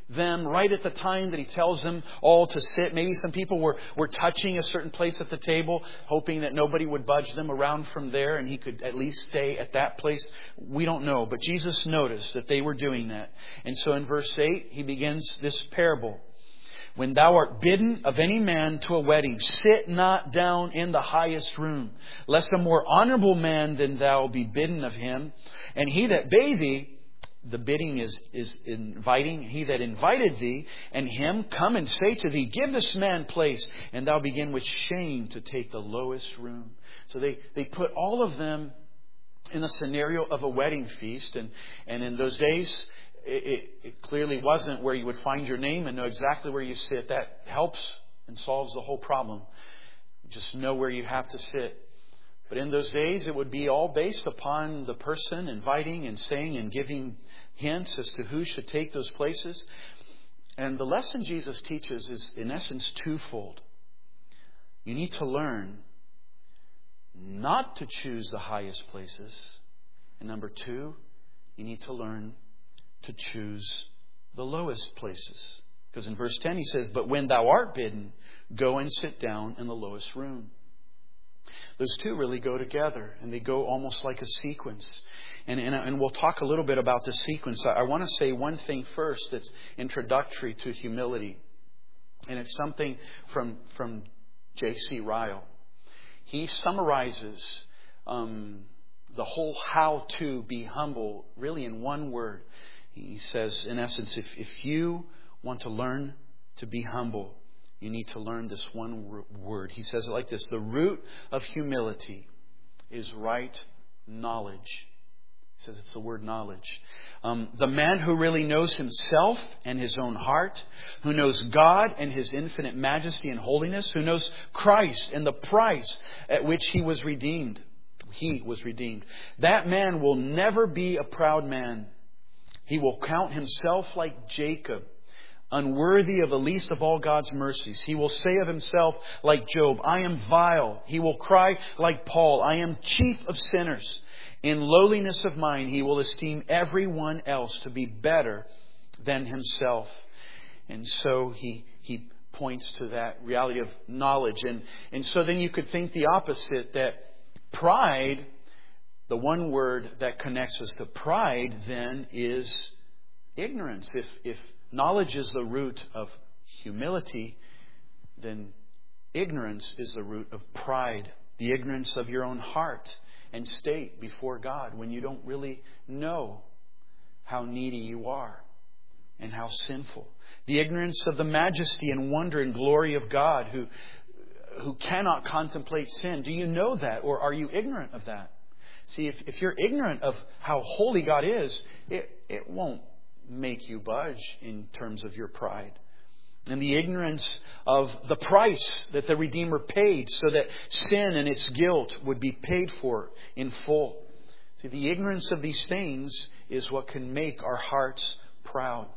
them right at the time that He tells them all to sit. Maybe some people were, were touching a certain place at the table, hoping that nobody would budge them around from there and He could at least stay at that place. We don't know. But Jesus noticed that they were doing that. And so in verse eight, He begins this parable. When thou art bidden of any man to a wedding, sit not down in the highest room, lest a more honorable man than thou be bidden of him. And he that bade thee, the bidding is, is inviting, he that invited thee, and him come and say to thee, give this man place, and thou begin with shame to take the lowest room. So they, they put all of them in the scenario of a wedding feast. And, and in those days, it, it, it clearly wasn't where you would find your name and know exactly where you sit. That helps and solves the whole problem. Just know where you have to sit. But in those days, it would be all based upon the person inviting and saying and giving hints as to who should take those places. And the lesson Jesus teaches is, in essence, twofold. You need to learn not to choose the highest places. And number two, you need to learn to choose the lowest places. Because in verse ten He says, but when thou art bidden, go and sit down in the lowest room. Those two really go together, and they go almost like a sequence. And, and, and we'll talk a little bit about the sequence. I, I want to say one thing first that's introductory to humility. And it's something from, from J C Ryle. He summarizes um, the whole how to be humble really in one word. He says, in essence, if, if you want to learn to be humble, you need to learn this one word. He says it like this. The root of humility is right knowledge. He says it's the word knowledge. Um, the man who really knows himself and his own heart, who knows God and His infinite majesty and holiness, who knows Christ and the price at which he was redeemed. He was redeemed. That man will never be a proud man. He will count himself like Jacob, unworthy of the least of all God's mercies. He will say of himself like Job, I am vile. He will cry like Paul, I am chief of sinners. In lowliness of mind, he will esteem everyone else to be better than himself. And so he he points to that reality of knowledge. And, and so then you could think the opposite, that pride, the one word that connects us to pride then is ignorance. If if knowledge is the root of humility, then ignorance is the root of pride. The ignorance of your own heart and state before God when you don't really know how needy you are and how sinful. The ignorance of the majesty and wonder and glory of God who, who cannot contemplate sin. Do you know that, or are you ignorant of that? See, if, if you're ignorant of how holy God is, it, it won't make you budge in terms of your pride. And the ignorance of the price that the Redeemer paid so that sin and its guilt would be paid for in full. See, the ignorance of these things is what can make our hearts proud.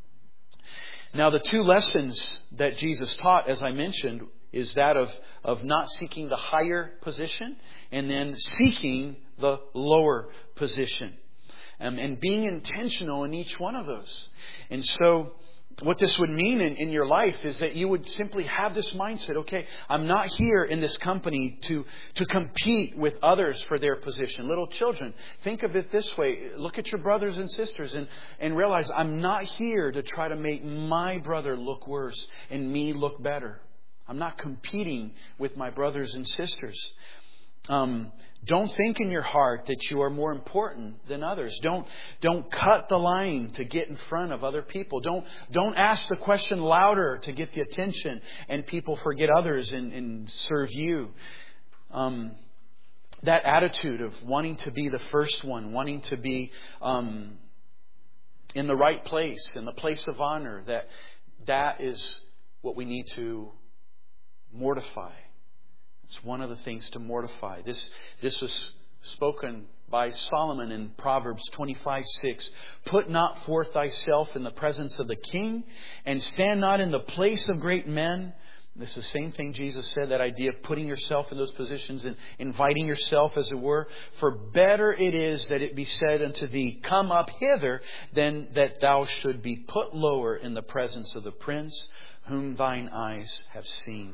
Now, the two lessons that Jesus taught, as I mentioned, is that of, of not seeking the higher position and then seeking the lower position. Um, and being intentional in each one of those. And so what this would mean in, in your life is that you would simply have this mindset, okay, I'm not here in this company to, to compete with others for their position. Little children, think of it this way. Look at your brothers and sisters and, and realize I'm not here to try to make my brother look worse and me look better. I'm not competing with my brothers and sisters. Um, don't think in your heart that you are more important than others. Don't don't cut the line to get in front of other people. Don't don't ask the question louder to get the attention and people forget others and, and serve you. Um, that attitude of wanting to be the first one, wanting to be um, in the right place, in the place of honor, that that is what we need to mortify. It's one of the things to mortify. This this was spoken by Solomon in Proverbs twenty-five six. Put not forth thyself in the presence of the king, and stand not in the place of great men, This is the same thing Jesus said, that idea of putting yourself in those positions and inviting yourself, as it were. For better it is that it be said unto thee, come up hither, than that thou should be put lower in the presence of the Prince whom thine eyes have seen.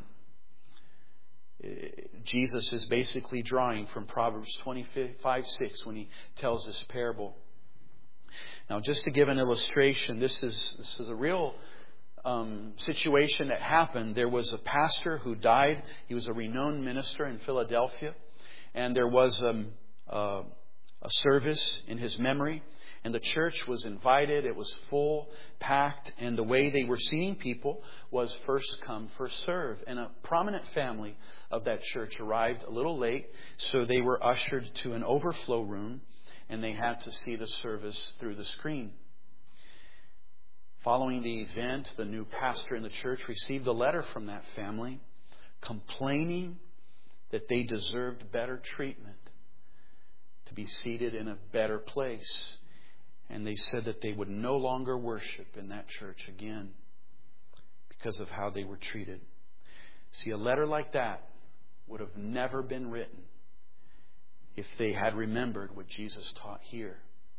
Jesus is basically drawing from Proverbs twenty-five six when He tells this parable. Now, just to give an illustration, this is this is a real Um, situation that happened. There was a pastor who died. He was a renowned minister in Philadelphia, and there was um, uh, a service in his memory, and the church was invited. It was full, packed, and the way they were seeing people was first come, first serve. And a prominent family of that church arrived a little late, so they were ushered to an overflow room, and they had to see the service through the screen. Following the event, the new pastor in the church received a letter from that family complaining that they deserved better treatment, to be seated in a better place. And they said that they would no longer worship in that church again because of how they were treated. See, a letter like that would have never been written if they had remembered what Jesus taught here.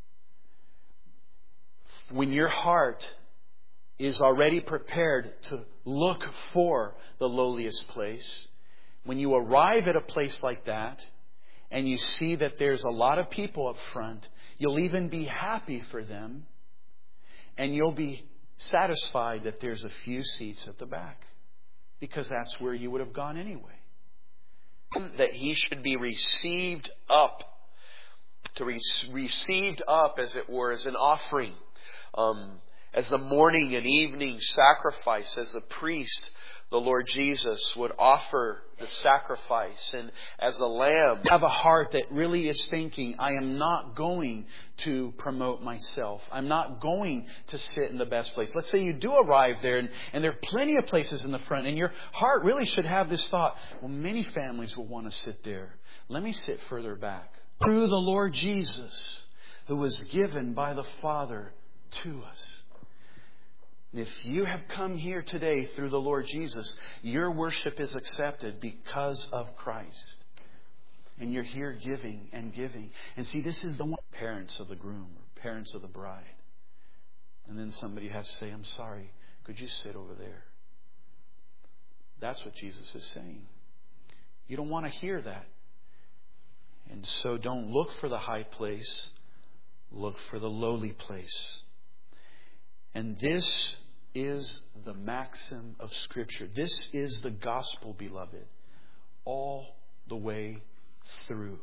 When your heart is already prepared to look for the lowliest place, when you arrive at a place like that and you see that there's a lot of people up front, you'll even be happy for them, and you'll be satisfied that there's a few seats at the back, because that's where you would have gone anyway. That He should be received up, to be received up, as it were, as an offering. Um, As the morning and evening sacrifice, as the priest, the Lord Jesus, would offer the sacrifice. And as a lamb, have a heart that really is thinking, I am not going to promote myself. I'm not going to sit in the best place. Let's say you do arrive there, and, and there are plenty of places in the front, and your heart really should have this thought, well, many families will want to sit there. Let me sit further back. Through the Lord Jesus, who was given by the Father to us. If you have come here today through the Lord Jesus, your worship is accepted because of Christ. And you're here giving and giving. And see, this is the one, parents of the groom or parents of the bride. And then somebody has to say, I'm sorry, could you sit over there? That's what Jesus is saying. You don't want to hear that. And so don't look for the high place. Look for the lowly place. And this is the maxim of Scripture. This is the gospel, beloved, all the way through.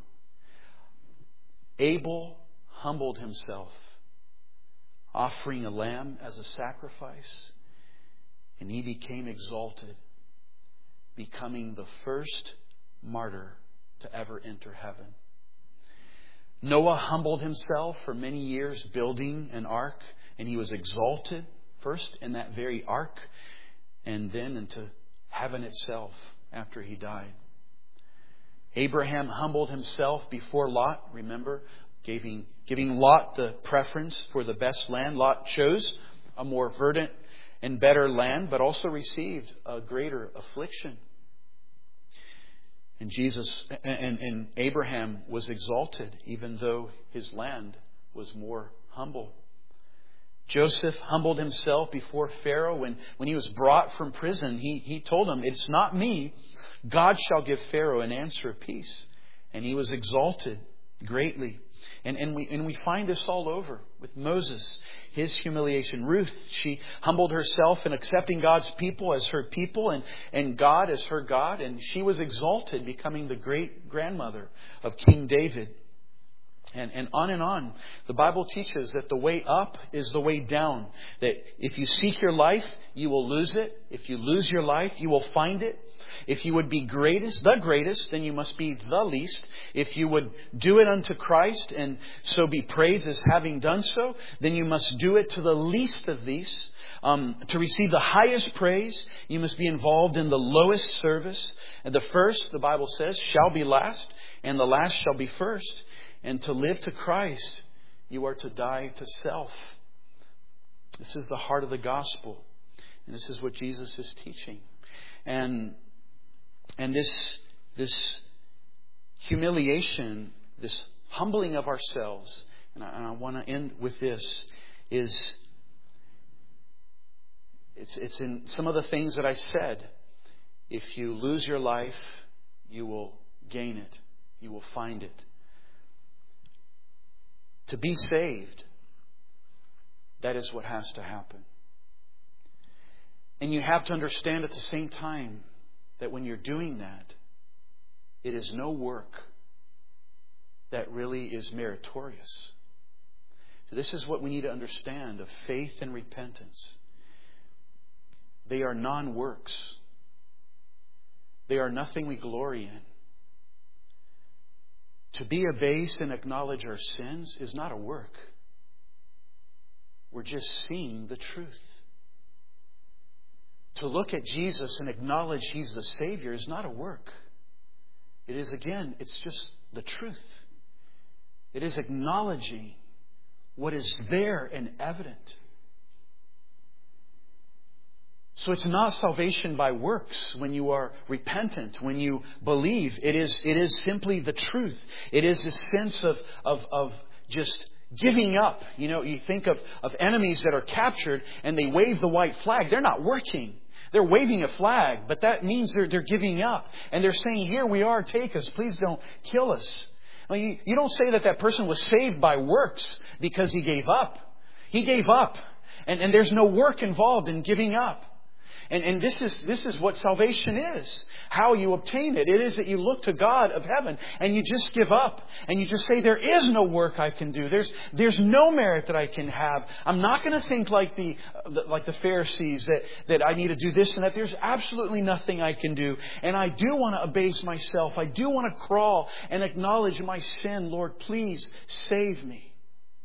Abel humbled himself, offering a lamb as a sacrifice, and he became exalted, becoming the first martyr to ever enter heaven. Noah humbled himself for many years, building an ark, and he was exalted first in that very ark, and then into heaven itself after he died. Abraham humbled himself before Lot, remember, giving, giving Lot the preference for the best land. Lot chose a more verdant and better land, but also received a greater affliction. And Jesus and, and Abraham was exalted, even though his land was more humble. Joseph humbled himself before Pharaoh when, when he was brought from prison. He, he told him, it's not me. God shall give Pharaoh an answer of peace. And he was exalted greatly. And, and, we, and we find this all over with Moses, his humiliation. Ruth, she humbled herself in accepting God's people as her people and, and God as her God. And she was exalted, becoming the great grandmother of King David. And, and on and on. The Bible teaches that the way up is the way down. That if you seek your life, you will lose it. If you lose your life, you will find it. If you would be greatest, the greatest, then you must be the least. If you would do it unto Christ and so be praised as having done so, then you must do it to the least of these. Um, to receive the highest praise, you must be involved in the lowest service. And the first, the Bible says, shall be last, and the last shall be first. And to live to Christ, you are to die to self. This is the heart of the gospel. And this is what Jesus is teaching. And and this this humiliation, this humbling of ourselves, and I, and I want to end with this, is it's it's in some of the things that I said. If you lose your life, you will gain it. You will find it. To be saved, that is what has to happen. And you have to understand at the same time that when you're doing that, it is no work that really is meritorious. So this is what we need to understand of faith and repentance. They are non-works. They are nothing we glory in. To be abased and acknowledge our sins is not a work. We're just seeing the truth. To look at Jesus and acknowledge He's the Savior is not a work. It is, again, it's just the truth. It is acknowledging what is there and evident. So it's not salvation by works when you are repentant, when you believe. It is, it is simply the truth. It is a sense of, of, of just giving up. You know, you think of, of enemies that are captured and they wave the white flag. They're not working. They're waving a flag, but that means they're, they're giving up. And they're saying, here we are, take us. Please don't kill us. Well, you, you don't say that that person was saved by works because he gave up. He gave up. And, and there's no work involved in giving up. And, and this is this is what salvation is. How you obtain it. It is that you look to God of heaven and you just give up. And you just say, there is no work I can do. There's there's no merit that I can have. I'm not going to think like the like the Pharisees that, that I need to do this and that. There's absolutely nothing I can do. And I do want to abase myself. I do want to crawl and acknowledge my sin. Lord, please save me.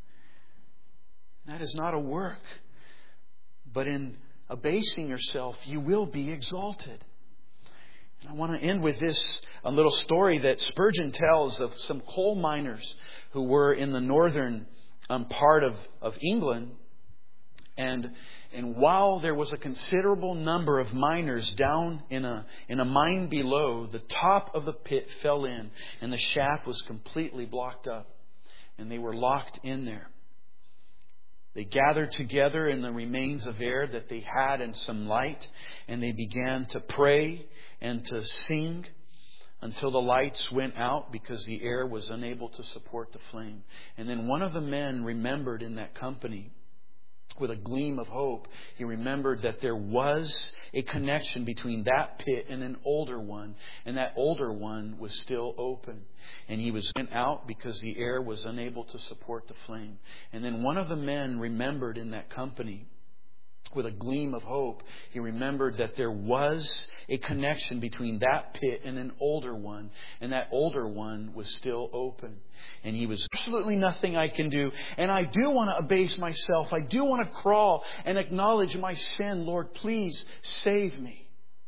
That is not a work. But in abasing yourself, you will be exalted. And I want to end with this a little story that Spurgeon tells of some coal miners who were in the northern um, part of, of England. And and while there was a considerable number of miners down in a in a mine below, the top of the pit fell in and the shaft was completely blocked up. And they were locked in there. They gathered together in the remains of air that they had and some light, and they began to pray and to sing until the lights went out because the air was unable to support the flame. And then one of the men remembered in that company, with a gleam of hope, he remembered that there was a connection between that pit and an older one, and that older one was still open. And he was went out because the air was unable to support the flame. And then one of the men remembered in that company, with a gleam of hope, he remembered that there was a connection between that pit and an older one, and that older one was still open. And he was, absolutely nothing I can do. And I do want to abase myself. I do want to crawl and acknowledge my sin. Lord, please save me.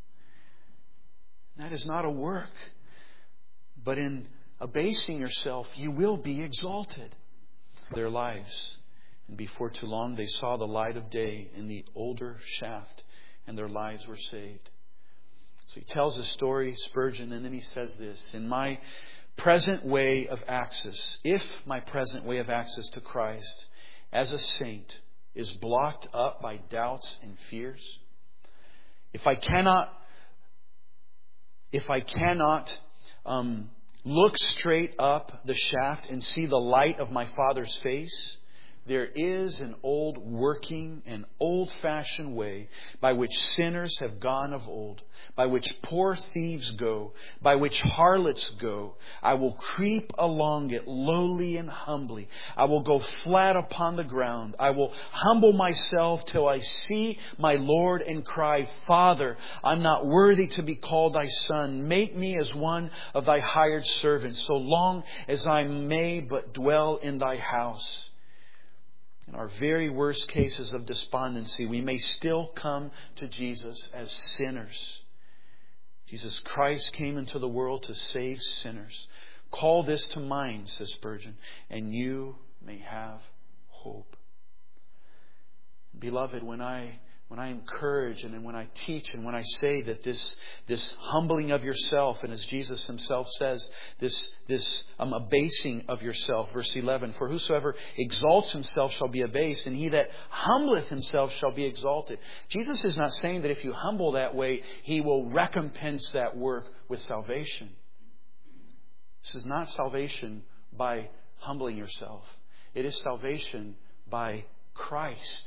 That is not a work. But in abasing yourself, you will be exalted. Their lives. And before too long, they saw the light of day in the older shaft, and their lives were saved. So he tells a story, Spurgeon, and then he says this: in my present way of access, if my present way of access to Christ as a saint is blocked up by doubts and fears, if I cannot, if I cannot um, look straight up the shaft and see the light of my Father's face, there is an old working and old-fashioned way by which sinners have gone of old, by which poor thieves go, by which harlots go. I will creep along it lowly and humbly. I will go flat upon the ground. I will humble myself till I see my Lord and cry, Father, I'm not worthy to be called thy son. Make me as one of thy hired servants, so long as I may but dwell in thy house. In our very worst cases of despondency, we may still come to Jesus as sinners. Jesus Christ came into the world to save sinners. Call this to mind, says Spurgeon, and you may have hope. Beloved, when I when I encourage and when I teach and when I say that this this humbling of yourself, and as Jesus Himself says, this this um, abasing of yourself, verse eleven, for whosoever exalts himself shall be abased, and he that humbleth himself shall be exalted. Jesus is not saying that if you humble that way, He will recompense that work with salvation. This is not salvation by humbling yourself. It is salvation by Christ.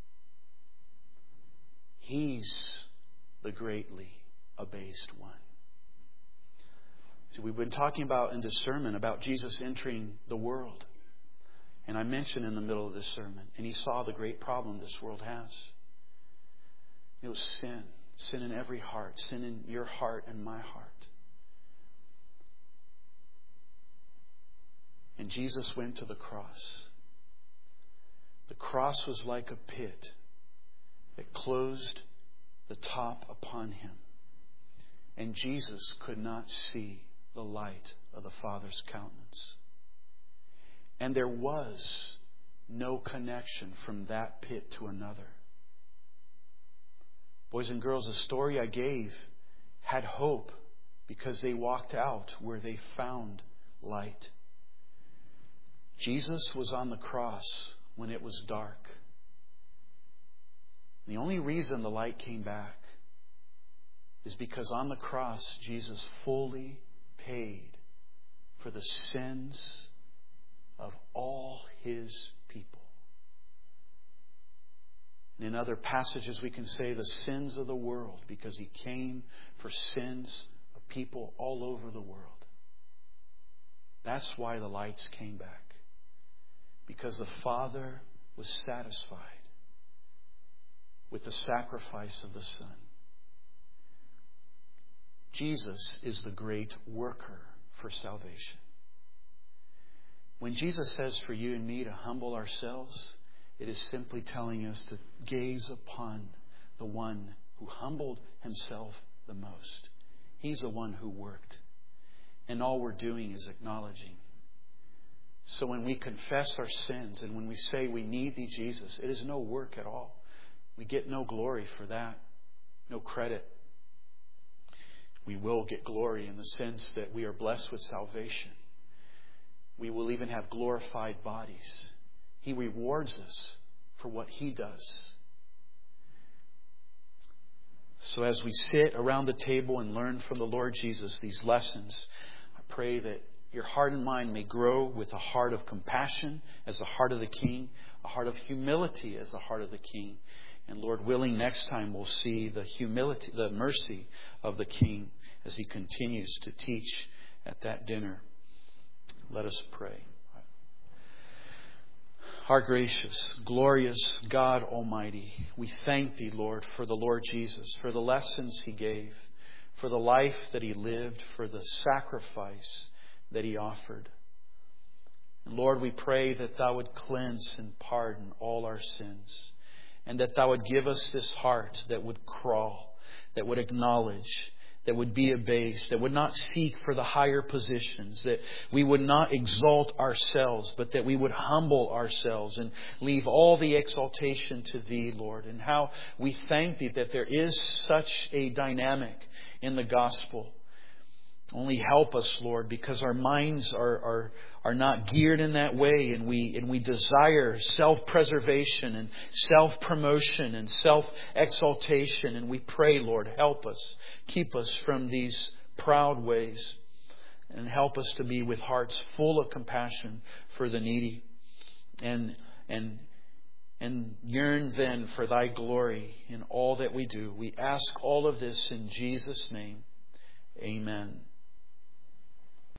He's the greatly abased one. See, we've been talking about in this sermon about Jesus entering the world. And I mentioned in the middle of this sermon, and He saw the great problem this world has. It was sin. Sin in every heart. Sin in your heart and my heart. And Jesus went to the cross. The cross was like a pit that closed the top upon Him. And Jesus could not see the light of the Father's countenance. And there was no connection from that pit to another. Boys and girls, the story I gave had hope because they walked out where they found light. Jesus was on the cross when it was dark. The only reason the light came back is because on the cross, Jesus fully paid for the sins of all His people. And in other passages, we can say the sins of the world, because He came for sins of people all over the world. That's why the lights came back. Because the Father was satisfied with the sacrifice of the Son. Jesus is the great worker for salvation. When Jesus says for you and me to humble ourselves, it is simply telling us to gaze upon the one who humbled Himself the most. He's the one who worked. And all we're doing is acknowledging. So when we confess our sins and when we say we need Thee, Jesus, it is no work at all. We get no glory for that, no credit. We will get glory in the sense that we are blessed with salvation. We will even have glorified bodies. He rewards us for what He does. So as we sit around the table and learn from the Lord Jesus these lessons, I pray that your heart and mind may grow with a heart of compassion as the heart of the King, a heart of humility as the heart of the King. And Lord willing, next time we'll see the humility, the mercy of the King as He continues to teach at that dinner. Let us pray. Our gracious, glorious God Almighty, we thank Thee, Lord, for the Lord Jesus, for the lessons He gave, for the life that He lived, for the sacrifice that He offered. And Lord, we pray that Thou would cleanse and pardon all our sins, and that Thou would give us this heart that would crawl, that would acknowledge, that would be abased, that would not seek for the higher positions, that we would not exalt ourselves, but that we would humble ourselves and leave all the exaltation to Thee, Lord. And how we thank Thee that there is such a dynamic in the gospel. Only help us, Lord, because our minds are, are, are not geared in that way, and we and we desire self-preservation and self-promotion and self-exaltation. And we pray, Lord, help us. Keep us from these proud ways, and help us to be with hearts full of compassion for the needy, and and and yearn then for Thy glory in all that we do. We ask all of this in Jesus' name. Amen.